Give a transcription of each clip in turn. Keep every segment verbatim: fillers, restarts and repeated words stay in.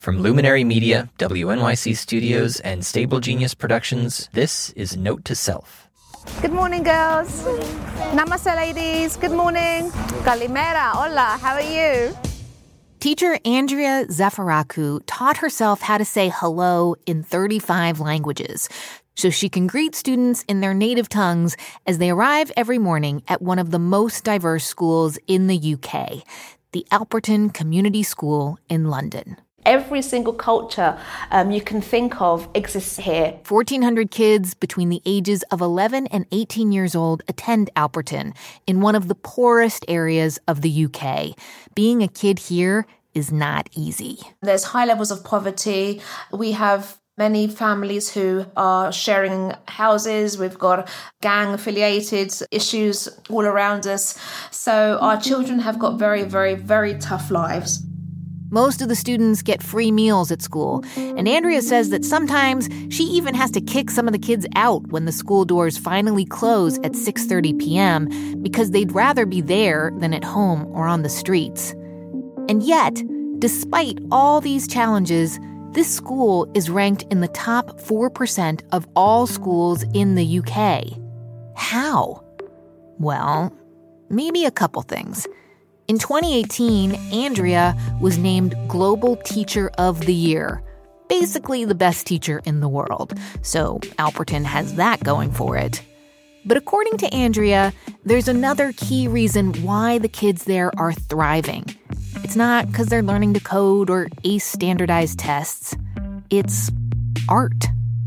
From Luminary Media, W N Y C Studios, and Stable Genius Productions, this is Note to Self. Good morning, girls. Namaste, ladies. Good morning. Kalimera. Hola. How are you? Teacher Andrea Zafirakou taught herself how to say hello in thirty-five languages, so she can greet students in their native tongues as they arrive every morning at one of the most diverse schools in the U K, the Alperton Community School in London. Every single culture um, you can think of exists here. fourteen hundred kids between the ages of eleven and eighteen years old attend Alperton in one of the poorest areas of the U K. Being a kid here is not easy. There's high levels of poverty. We have many families who are sharing houses. We've got gang-affiliated issues all around us. So our children have got very, very, very tough lives. Most of the students get free meals at school, and Andrea says that sometimes she even has to kick some of the kids out when the school doors finally close at six thirty p.m. because they'd rather be there than at home or on the streets. And yet, despite all these challenges, this school is ranked in the top four percent of all schools in the U K. How? Well, maybe a couple things. In twenty eighteen, Andrea was named Global Teacher of the Year, basically the best teacher in the world. So Alperton has that going for it. But according to Andrea, there's another key reason why the kids there are thriving. It's not because they're learning to code or ace standardized tests. It's art.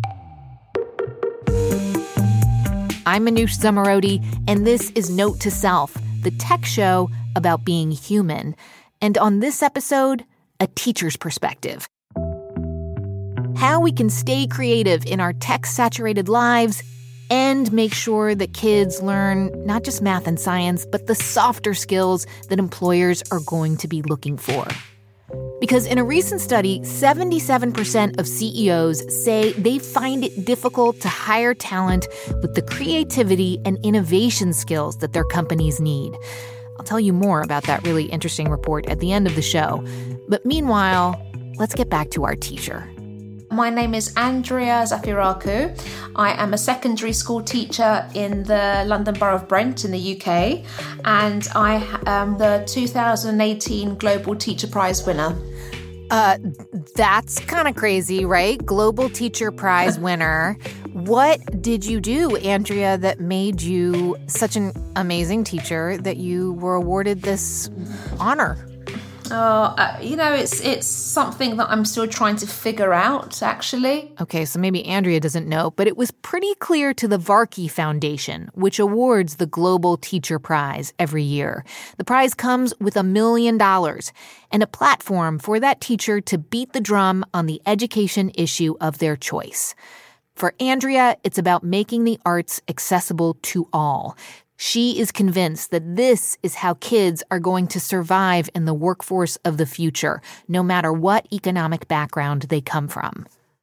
I'm Manoush Zomorodi, and this is Note to Self, the tech show about being human. And on this episode, a teacher's perspective. How we can stay creative in our tech-saturated lives and make sure that kids learn not just math and science, but the softer skills that employers are going to be looking for. Because in a recent study, seventy-seven percent of C E Os say they find it difficult to hire talent with the creativity and innovation skills that their companies need. I'll tell you more about that really interesting report at the end of the show. But meanwhile, let's get back to our teacher. My name is Andrea Zafirakou. I am a secondary school teacher in the London Borough of Brent in the U K, and I am the two thousand eighteen Global Teacher Prize winner. Uh, that's kind of crazy, right? Global Teacher Prize winner. What did you do, Andrea, that made you such an amazing teacher that you were awarded this honor? Oh, uh, you know, it's it's something that I'm still trying to figure out, actually. Okay, so maybe Andrea doesn't know, but it was pretty clear to the Varkey Foundation, which awards the Global Teacher Prize every year. The prize comes with a million dollars and a platform for that teacher to beat the drum on the education issue of their choice. For Andrea, it's about making the arts accessible to all. She is convinced that this is how kids are going to survive in the workforce of the future, no matter what economic background they come from.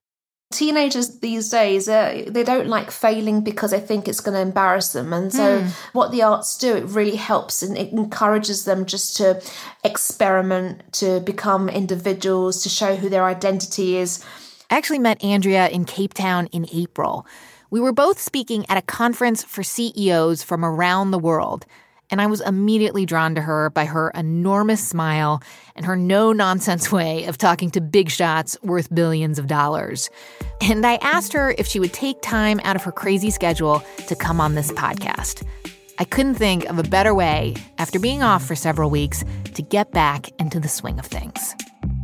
Teenagers these days, uh, they don't like failing because they think it's going to embarrass them. And so mm. what the arts do, it really helps and it encourages them just to experiment, to become individuals, to show who their identity is. I actually met Andrea in Cape Town in April. We were both speaking at a conference for C E Os from around the world, and I was immediately drawn to her by her enormous smile and her no-nonsense way of talking to big shots worth billions of dollars. And I asked her if she would take time out of her crazy schedule to come on this podcast. I couldn't think of a better way, after being off for several weeks, to get back into the swing of things.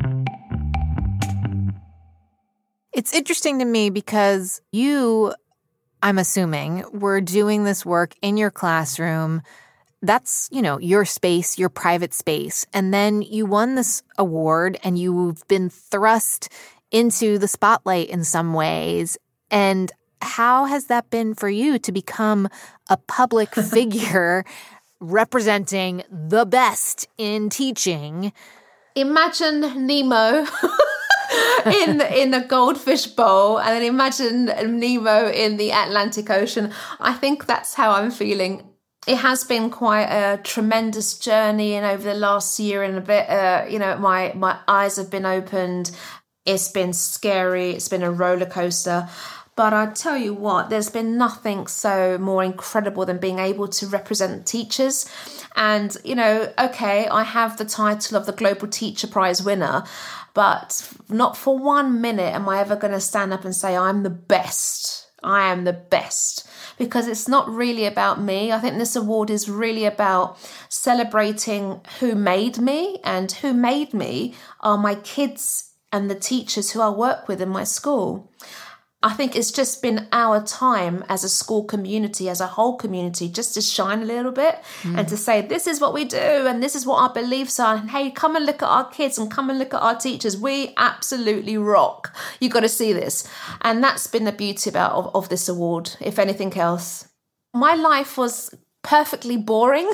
It's interesting to me because you, I'm assuming, were doing this work in your classroom. That's, you know, your space, your private space. And then you won this award and you've been thrust into the spotlight in some ways. And how has that been for you to become a public figure representing the best in teaching? Imagine Nemo in in a goldfish bowl, and then imagine Nemo in the Atlantic Ocean. I think that's how I'm feeling. It has been quite a tremendous journey, and over the last year and a bit, uh, you know, my my eyes have been opened. It's been scary. It's been a roller coaster. But I tell you what, there's been nothing so more incredible than being able to represent teachers. And, you know, okay, I have the title of the Global Teacher Prize winner, but not for one minute am I ever going to stand up and say I'm the best. I am the best. Because it's not really about me. I think this award is really about celebrating who made me, and who made me are my kids and the teachers who I work with in my school. I think it's just been our time as a school community, as a whole community, just to shine a little bit mm. and to say, this is what we do and this is what our beliefs are. And hey, come and look at our kids and come and look at our teachers. We absolutely rock. You've got to see this. And that's been the beauty about of, of this award, if anything else. My life was perfectly boring.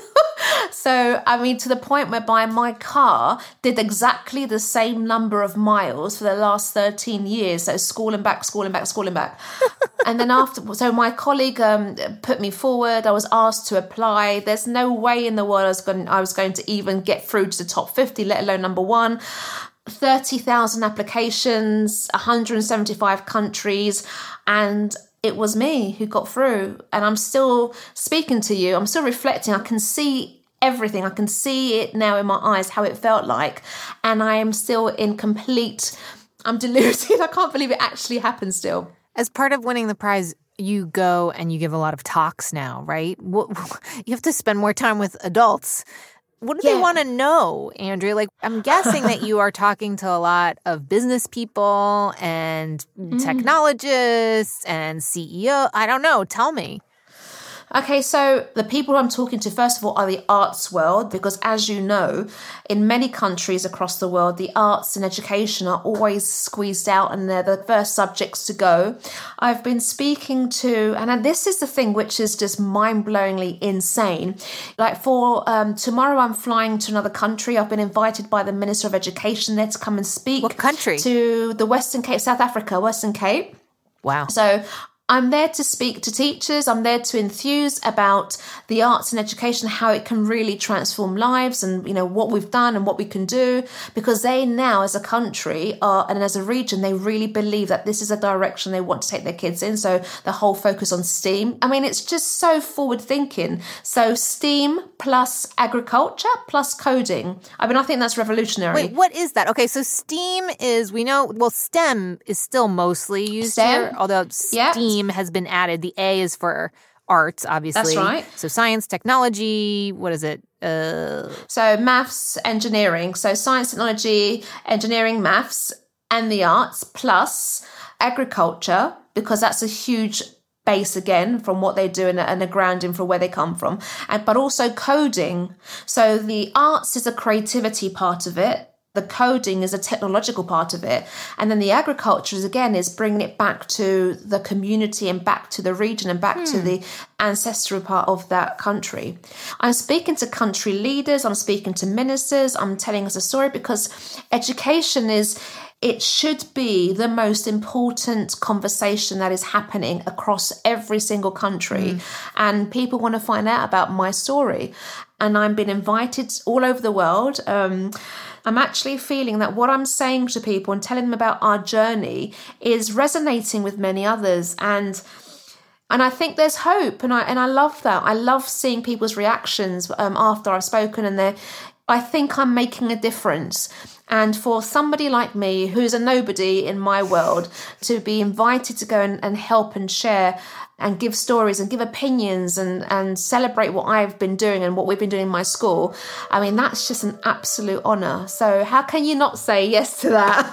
So, I mean, to the point whereby my car did exactly the same number of miles for the last thirteen years. So school and back, school and back, school and back. And then after, so my colleague um, put me forward. I was asked to apply. There's no way in the world I was going, I was going to even get through to the top fifty, let alone number one. thirty thousand applications, one hundred seventy-five countries, and it was me who got through. And I'm still speaking to you. I'm still reflecting. I can see everything. I can see it now in my eyes, how it felt like. And I am still in complete, I'm deluded. I can't believe it actually happened still. As part of winning the prize, you go and you give a lot of talks now, right? You have to spend more time with adults. What do yeah. they want to know, Andrea? Like, I'm guessing that you are talking to a lot of business people and mm. technologists and C E O. I don't know. Tell me. Okay, so the people I'm talking to, first of all, are the arts world, because as you know, in many countries across the world, the arts and education are always squeezed out and they're the first subjects to go. I've been speaking to, and this is the thing which is just mind-blowingly insane. Like for um, tomorrow, I'm flying to another country. I've been invited by the Minister of Education there to come and speak. What country? To the Western Cape, South Africa, Western Cape. Wow. So I'm there to speak to teachers. I'm there to enthuse about the arts and education, how it can really transform lives and, you know, what we've done and what we can do, because they now as a country are, and as a region, they really believe that this is a direction they want to take their kids in. So the whole focus on STEAM. I mean, it's just so forward thinking. So STEAM plus agriculture plus coding. I mean, I think that's revolutionary. Wait, what is that? Okay, so STEAM is, we know, well, STEM is still mostly used STEM, here, although STEAM yeah. has been added. The A is for arts, obviously. That's right. So science, technology, what is it? Uh... So maths, engineering. So science, technology, engineering, maths, and the arts, plus agriculture, because that's a huge base again from what they do and, and a grounding for where they come from. And but also coding. So the arts is a creativity part of it. The coding is a technological part of it. And then the agriculture is, again, is bringing it back to the community and back to the region and back hmm. to the ancestral part of that country. I'm speaking to country leaders. I'm speaking to ministers. I'm telling us a story because education is, it should be the most important conversation that is happening across every single country. Mm. And people want to find out about my story. And I'm being invited all over the world. Um, I'm actually feeling that what I'm saying to people and telling them about our journey is resonating with many others. And and I think there's hope. And I and I love that. I love seeing people's reactions um, after I've spoken. And they, I think I'm making a difference. And for somebody like me, who's a nobody in my world, to be invited to go and, and help and share and give stories and give opinions and, and celebrate what I've been doing and what we've been doing in my school, I mean, that's just an absolute honour. So how can you not say yes to that?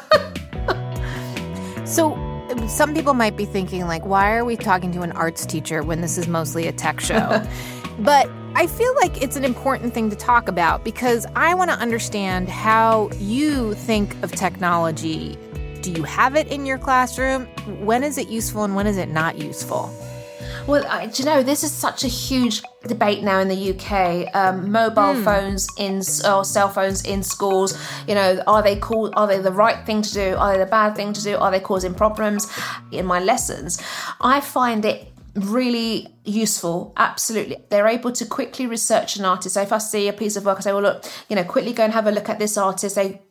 So some people might be thinking, like, why are we talking to an arts teacher when this is mostly a tech show? But I feel like it's an important thing to talk about because I want to understand how you think of technology. Do you have it in your classroom? When is it useful and when is it not useful? Well, I, do you know, this is such a huge debate now in the U K. Um, mobile mm. phones in or cell phones in schools. You know, are they cool? Are they the right thing to do? Are they the bad thing to do? Are they causing problems? In my lessons, I find it really useful. Absolutely. They're able to quickly research an artist. So if I see a piece of work, I say, well, look, you know, quickly go and have a look at this artist. They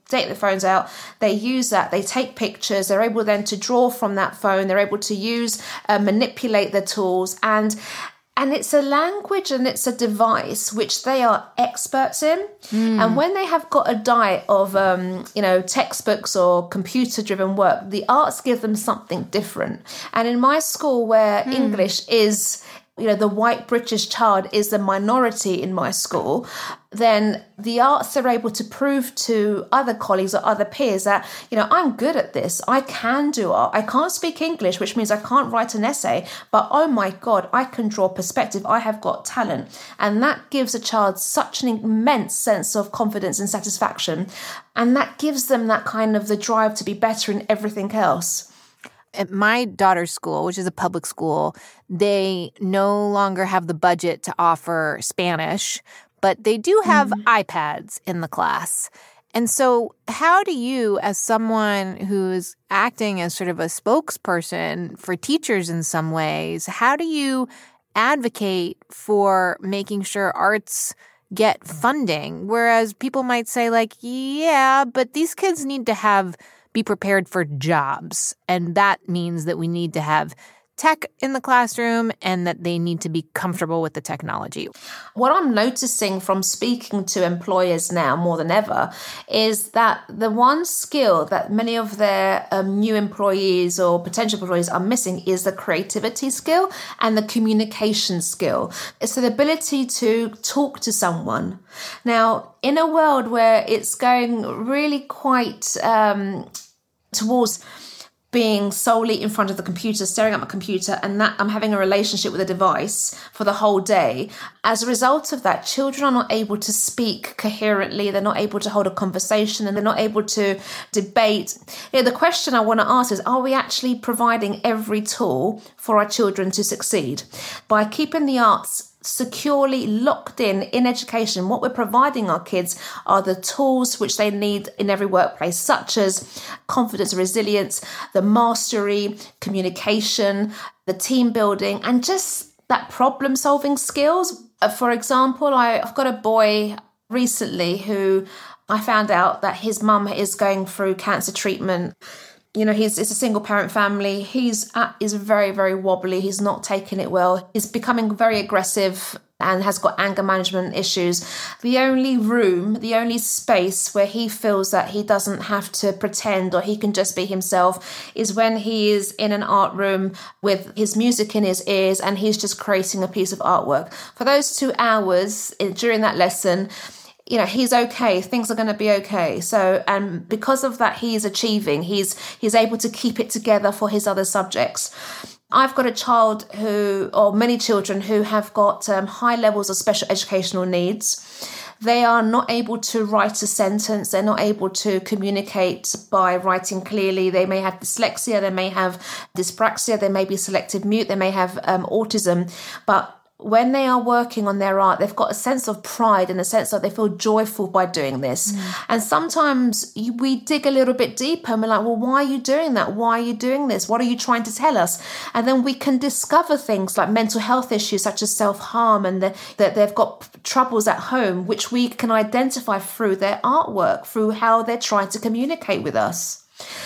take their phones out, they use that, they take pictures, they're able then to draw from that phone, they're able to use, uh, manipulate the tools, and and it's a language and it's a device which they are experts in. Mm. And when they have got a diet of, um, you know, textbooks or computer-driven work, the arts give them something different. And in my school where mm. English is, you know, the white British child is the minority in my school, then the arts are able to prove to other colleagues or other peers that, you know, I'm good at this. I can do art. I can't speak English, which means I can't write an essay. But oh my God, I can draw perspective. I have got talent. And that gives a child such an immense sense of confidence and satisfaction. And that gives them that kind of the drive to be better in everything else. At my daughter's school, which is a public school, they no longer have the budget to offer Spanish, but they do have mm. iPads in the class. And so how do you, as someone who's acting as sort of a spokesperson for teachers in some ways, how do you advocate for making sure arts get funding? Whereas people might say, like, yeah, but these kids need to have be prepared for jobs. And that means that we need to have tech in the classroom and that they need to be comfortable with the technology. What I'm noticing from speaking to employers now more than ever is that the one skill that many of their um, new employees or potential employees are missing is the creativity skill and the communication skill. It's the ability to talk to someone. Now, in a world where it's going really quite um, towards being solely in front of the computer, staring at my computer, and that I'm having a relationship with a device for the whole day. As a result of that, children are not able to speak coherently. They're not able to hold a conversation, and they're not able to debate. You know, the question I want to ask is, are we actually providing every tool for our children to succeed? By keeping the arts securely locked in in education, what we're providing our kids are the tools which they need in every workplace, such as confidence, resilience, the mastery, communication, the team building, and just that problem solving skills. For example, I, I've got a boy recently who I found out that his mum is going through cancer treatment. You know, he's it's a single parent family. He's at, is very, very wobbly. He's not taking it well. He's becoming very aggressive and has got anger management issues. The only room, the only space where he feels that he doesn't have to pretend or he can just be himself is when he is in an art room with his music in his ears and he's just creating a piece of artwork. For those two hours during that lesson, you know, he's okay. Things are going to be okay. So, and because of that, he's achieving. He's he's able to keep it together for his other subjects. I've got a child who, or many children who have got um, high levels of special educational needs. They are not able to write a sentence. They're not able to communicate by writing clearly. They may have dyslexia. They may have dyspraxia. They may be selective mute. They may have um, autism. But when they are working on their art, they've got a sense of pride and a sense that they feel joyful by doing this. Mm. And sometimes you, we dig a little bit deeper and we're like, well, why are you doing that? Why are you doing this? What are you trying to tell us? And then we can discover things like mental health issues such as self-harm and the, that they've got troubles at home, which we can identify through their artwork, through how they're trying to communicate with us.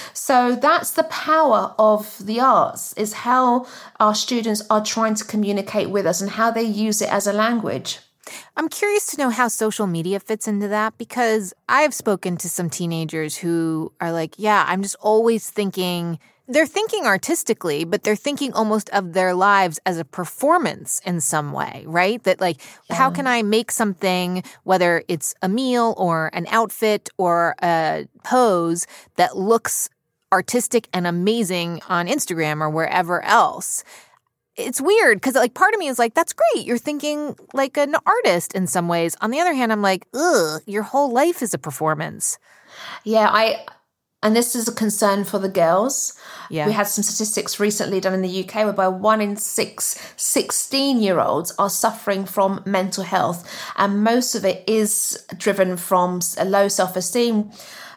So that's the power of the arts, is how our students are trying to communicate with us and how they use it as a language. I'm curious to know how social media fits into that, because I've spoken to some teenagers who are like, yeah, I'm just always thinking, they're thinking artistically, but they're thinking almost of their lives as a performance in some way, right? That like, yeah. How can I make something, whether it's a meal or an outfit or a pose, that looks artistic and amazing on Instagram or wherever else? It's weird because like part of me is like, that's great. You're thinking like an artist in some ways. On the other hand, I'm like, ugh, your whole life is a performance. Yeah, I... And this is a concern for the girls. Yeah. We had some statistics recently done in the U K whereby one in six sixteen-year-olds are suffering from mental health. And most of it is driven from a low self-esteem.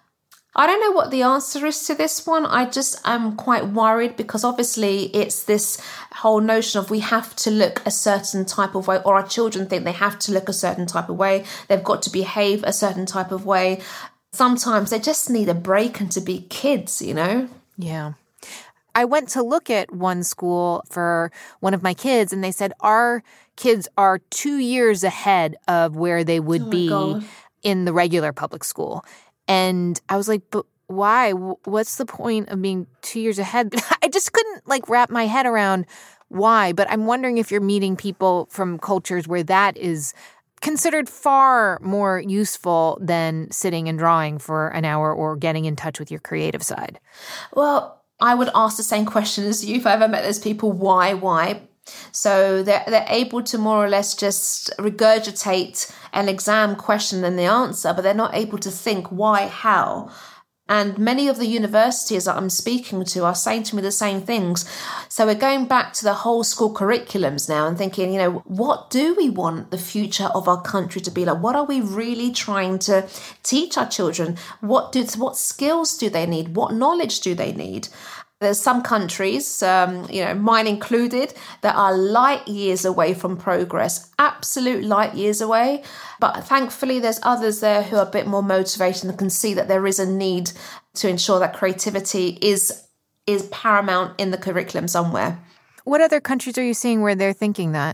I don't know what the answer is to this one. I just am quite worried because obviously it's this whole notion of we have to look a certain type of way, or our children think they have to look a certain type of way. They've got to behave a certain type of way. sometimes they just need a break and to be kids, you know? Yeah. I went to look at one school for one of my kids, and they said our kids are two years ahead of where they would Oh my be God. in the regular public school. And I was like, but why? What's the point of being two years ahead? I just couldn't like wrap my head around why. But I'm wondering if you're meeting people from cultures where that is considered far more useful than sitting and drawing for an hour or getting in touch with your creative side. Well, I would ask the same question as you if I ever met those people. Why? Why? So they're, they're able to more or less just regurgitate an exam question and the answer, but they're not able to think why, how. And many of the universities that I'm speaking to are saying to me the same things. So we're going back to the whole school curriculums now and thinking, you know, what do we want the future of our country to be like? What are we really trying to teach our children? What do, what skills do they need? What knowledge do they need? There's some countries, um, you know, mine included, that are light years away from progress, absolute light years away. But thankfully, there's others there who are a bit more motivated and can see that there is a need to ensure that creativity is is paramount in the curriculum somewhere. What other countries are you seeing where they're thinking that?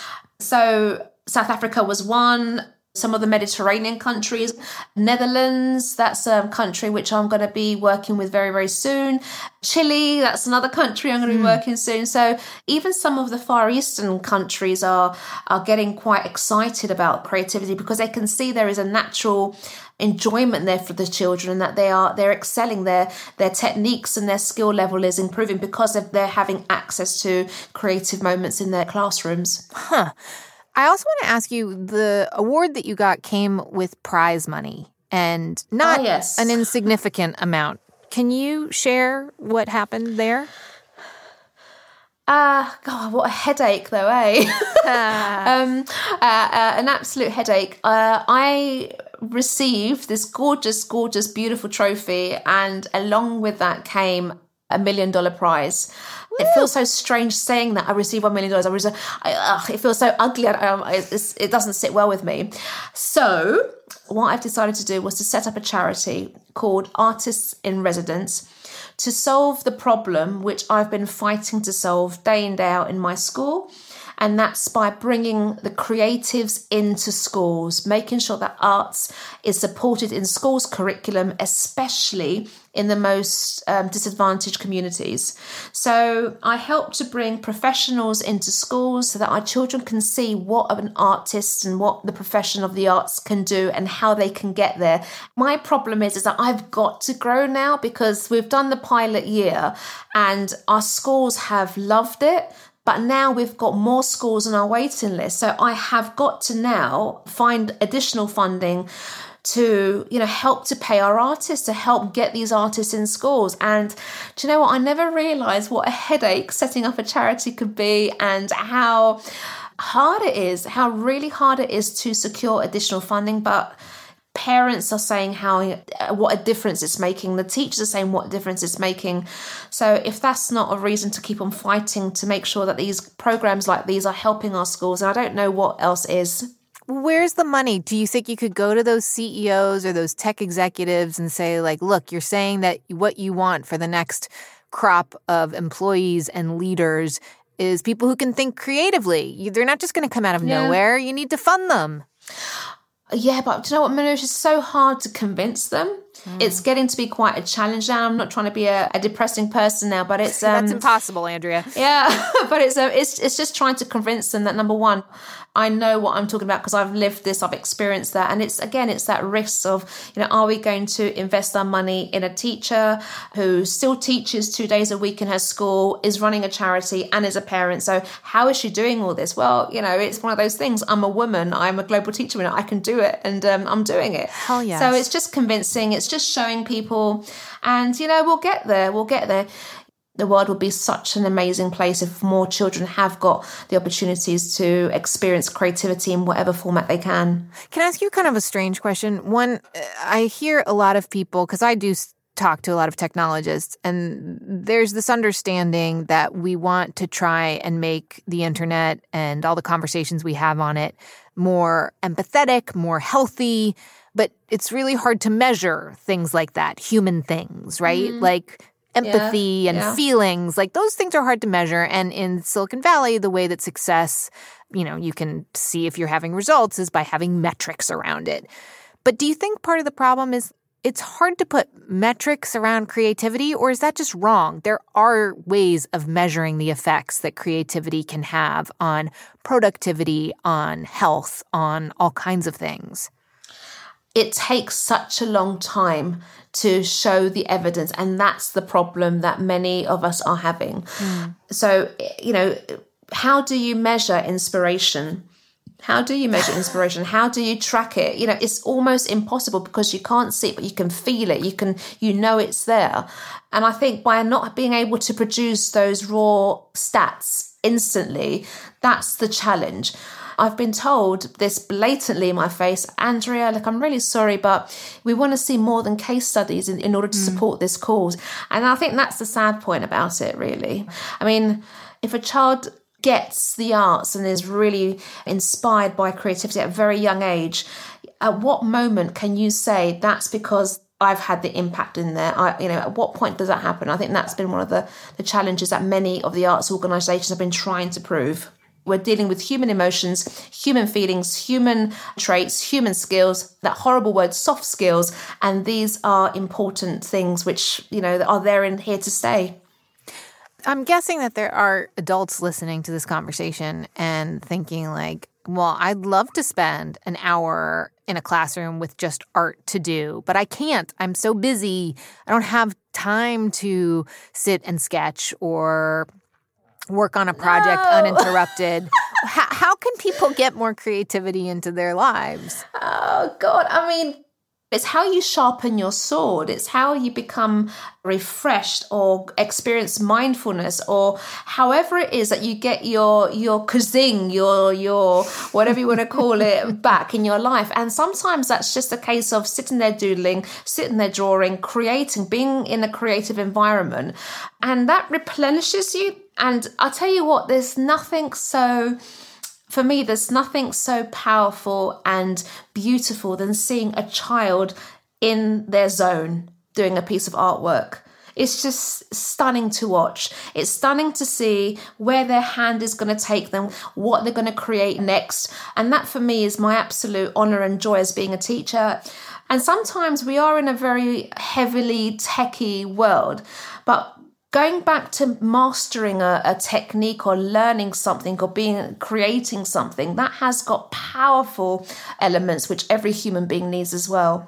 So South Africa was one. Some of the Mediterranean countries, Netherlands, that's a country which I'm going to be working with very, very soon. Chile, that's another country I'm going to be mm. working soon. So even some of the Far Eastern countries are are getting quite excited about creativity because they can see there is a natural enjoyment there for the children and that they are they're excelling, their their techniques and their skill level is improving because of they're having access to creative moments in their classrooms. Huh. I also want to ask you, the award that you got came with prize money and not oh, yes. an insignificant amount. Can you share what happened there? Ah, uh, God, what a headache though, eh? um, uh, uh, an absolute headache. Uh, I received this gorgeous, gorgeous, beautiful trophy, and along with that came a million dollar prize. Woo. It feels so strange saying that I received one million dollars. I was, I, uh, it feels so ugly. I, um, it, it doesn't sit well with me. So what I've decided to do was to set up a charity called Artists in Residence to solve the problem which I've been fighting to solve day in, day out in my school. And that's by bringing the creatives into schools, making sure that arts is supported in schools' curriculum, especially in the most um, disadvantaged communities. So I help to bring professionals into schools so that our children can see what an artist and what the profession of the arts can do and how they can get there. My problem is, is that I've got to grow now because we've done the pilot year and our schools have loved it. But now we've got more schools on our waiting list. So I have got to now find additional funding to, you know, help to pay our artists, to help get these artists in schools. And do you know what? I never realised what a headache setting up a charity could be and how hard it is, how really hard it is to secure additional funding. But parents are saying how what a difference it's making. The teachers are saying what a difference it's making. So if that's not a reason to keep on fighting to make sure that these programs like these are helping our schools, and I don't know what else is. Where's the money? Do you think you could go to those C E Os or those tech executives and say, like, look, you're saying that what you want for the next crop of employees and leaders is people who can think creatively. They're not just going to come out of yeah. nowhere. You need to fund them. Yeah, but do you know what, Manoush? It's so hard to convince them. Mm. It's getting to be quite a challenge now. I'm not trying to be a, a depressing person now, but it's... Um, That's impossible, Andrea. Yeah, but it's, uh, it's it's just trying to convince them that, number one, I know what I'm talking about because I've lived this, I've experienced that. And it's, again, it's that risk of, you know, are we going to invest our money in a teacher who still teaches two days a week in her school, is running a charity and is a parent? So how is she doing all this? Well, you know, it's one of those things. I'm a woman. I'm a global teacher. You know, I can do it and um, I'm doing it. Hell yes. So it's just convincing. It's just showing people and, you know, we'll get there. We'll get there. The world would be such an amazing place if more children have got the opportunities to experience creativity in whatever format they can. Can I ask you kind of a strange question? One, I hear a lot of people, because I do talk to a lot of technologists, and there's this understanding that we want to try and make the internet and all the conversations we have on it more empathetic, more healthy, but it's really hard to measure things like that, human things, right? Mm. Like empathy yeah, and yeah. feelings, like those things are hard to measure. And in Silicon Valley, the way that success, you know, you can see if you're having results is by having metrics around it. But do you think part of the problem is it's hard to put metrics around creativity, or is that just wrong? There are ways of measuring the effects that creativity can have on productivity, on health, on all kinds of things. It takes such a long time to show the evidence, and that's the problem that many of us are having. Mm. So, you know, how do you measure inspiration? How do you measure inspiration? How do you track it? You know, it's almost impossible because you can't see it, but you can feel it. You can, you know, it's there. And I think by not being able to produce those raw stats instantly, that's the challenge. I've been told this blatantly in my face, Andrea, look, I'm really sorry, but we want to see more than case studies in, in order to mm. support this cause. And I think that's the sad point about it, really. I mean, if a child gets the arts and is really inspired by creativity at a very young age, at what moment can you say that's because I've had the impact in there? I, you know, at what point does that happen? I think that's been one of the, the challenges that many of the arts organisations have been trying to prove. We're dealing with human emotions, human feelings, human traits, human skills, that horrible word, soft skills. And these are important things which, you know, are there and here to stay. I'm guessing that there are adults listening to this conversation and thinking like, well, I'd love to spend an hour in a classroom with just art to do, but I can't. I'm so busy. I don't have time to sit and sketch or work on a project no. uninterrupted. how, how can people get more creativity into their lives? Oh, God. I mean, it's how you sharpen your sword. It's how you become refreshed or experience mindfulness, or however it is that you get your your kazing, your your whatever you want to call it, back in your life. And sometimes that's just a case of sitting there doodling, sitting there drawing, creating, being in a creative environment. And that replenishes you. And I'll tell you what, there's nothing so... For me, there's nothing so powerful and beautiful than seeing a child in their zone doing a piece of artwork. It's just stunning to watch. It's stunning to see where their hand is going to take them, what they're going to create next. And that for me is my absolute honour and joy as being a teacher. And sometimes we are in a very heavily techie world, but going back to mastering a, a technique or learning something or being creating something, that has got powerful elements which every human being needs as well.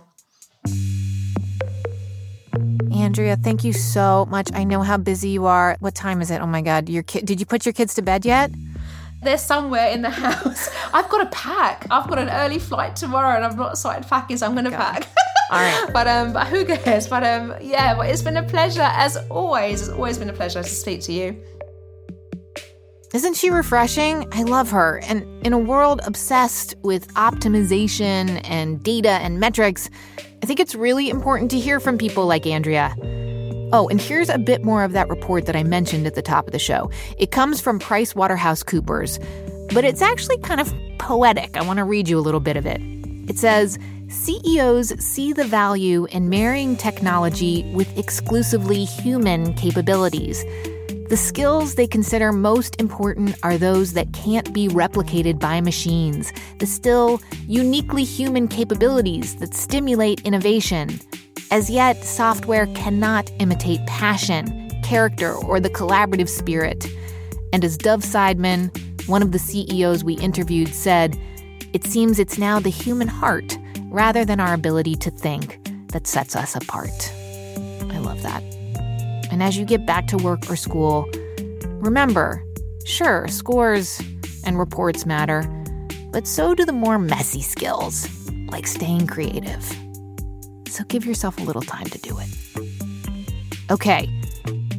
Andrea, thank you so much. I know how busy you are. What time is it? Oh my God, your kid, did you put your kids to bed yet? They're somewhere in the house. I've got to pack. I've got an early flight tomorrow and I've not started packing, so I'm going to pack. All right. But um, but who cares? But um, yeah, but it's been a pleasure as always. It's always been a pleasure to speak to you. Isn't she refreshing? I love her. And in a world obsessed with optimization and data and metrics, I think it's really important to hear from people like Andrea. Oh, and here's a bit more of that report that I mentioned at the top of the show. It comes from PricewaterhouseCoopers, but it's actually kind of poetic. I want to read you a little bit of it. It says, C E Os see the value in marrying technology with exclusively human capabilities. The skills they consider most important are those that can't be replicated by machines, the still uniquely human capabilities that stimulate innovation. As yet, software cannot imitate passion, character, or the collaborative spirit. And as Dov Seidman, one of the C E Os we interviewed, said, it seems it's now the human heart, rather than our ability to think, that sets us apart. I love that. And as you get back to work or school, remember, sure, scores and reports matter, but so do the more messy skills, like staying creative. So give yourself a little time to do it. Okay,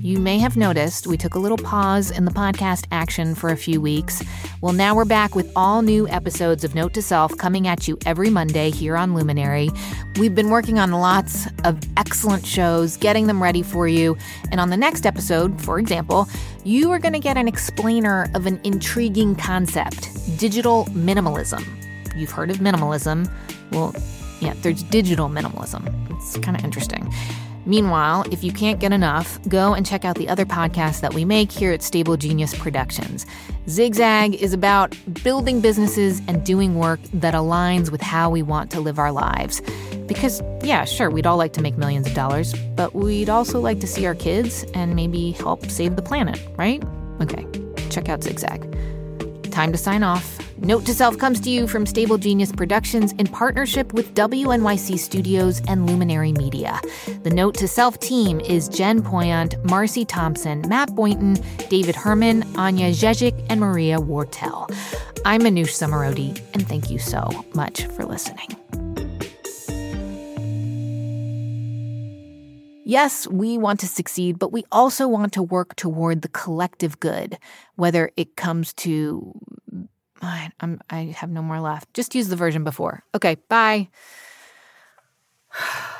You may have noticed we took a little pause in the podcast action for a few weeks. Well, now we're back with all new episodes of Note to Self coming at you every Monday here on Luminary. We've been working on lots of excellent shows, getting them ready for you. And on the next episode, for example, you are going to get an explainer of an intriguing concept, digital minimalism. You've heard of minimalism. Well, yeah, there's digital minimalism. It's kind of interesting. Meanwhile, if you can't get enough, go and check out the other podcasts that we make here at Stable Genius Productions. Zigzag is about building businesses and doing work that aligns with how we want to live our lives. Because, yeah, sure, we'd all like to make millions of dollars, but we'd also like to see our kids and maybe help save the planet, right? Okay, check out Zigzag. Time to sign off. Note to Self comes to you from Stable Genius Productions in partnership with W N Y C Studios and Luminary Media. The Note to Self team is Jen Poyant, Marcy Thompson, Matt Boynton, David Herman, Anya Jezik, and Maria Wartell. I'm Manoush Zomorodi, and thank you so much for listening. Yes, we want to succeed, but we also want to work toward the collective good, whether it comes to... I, I'm, I have no more left. Just use the version before. Okay, bye.